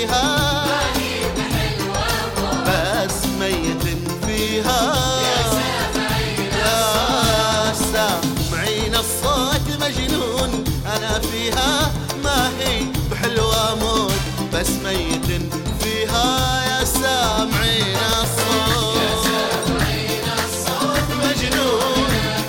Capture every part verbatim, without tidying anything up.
فيها بس ميت فيها. يا سامعين الصوت مجنون أنا فيها، ما هي بحلوة موت بس ميت فيها. يا سامعين الصوت مجنون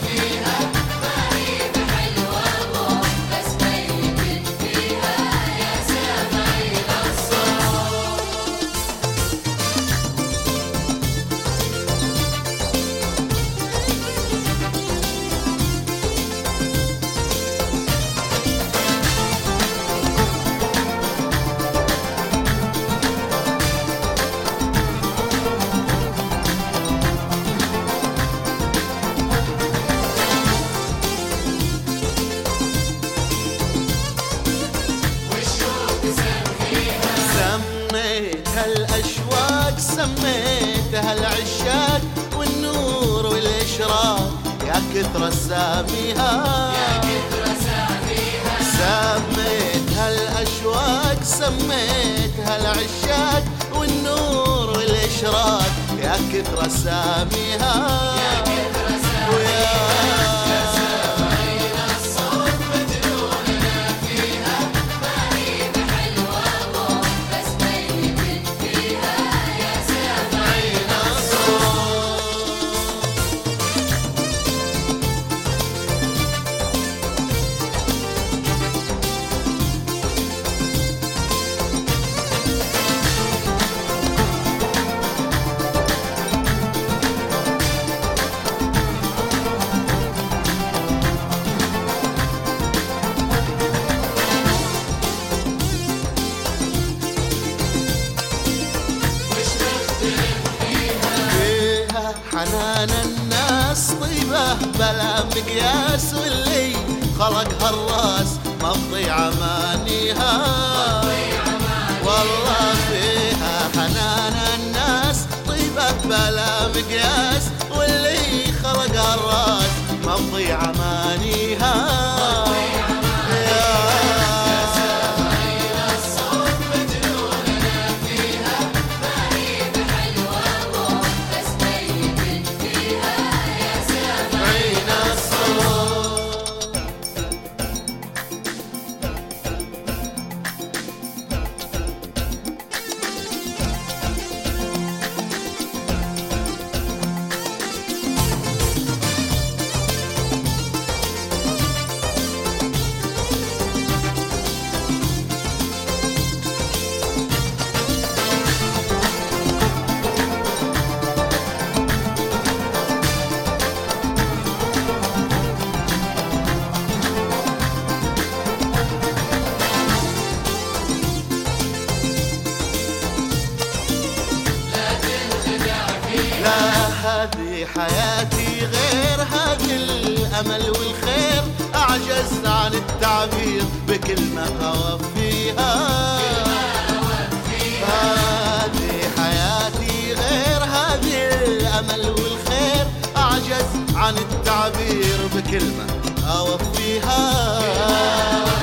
الأشواق، سميتها العشاق والنور والإشراق يا كثر ساميها. سميتها الأشواق، سميتها العشاق والنور والإشراق يا كثر ساميها. ويا حنان الناس طيبة بلا مقياس، واللي خلقها الراس مفضي عمانيها. والله فيها حنان الناس طيبة بلا مقياس، واللي خلقها الراس مفضي عمانيها. هذه حياتي غير هذه الأمل والخير، أعجز عن التعبير بكلمة أوفيها. هذه حياتي غير هذه الأمل والخير، أعجز عن التعبير بكلمة أوفيها.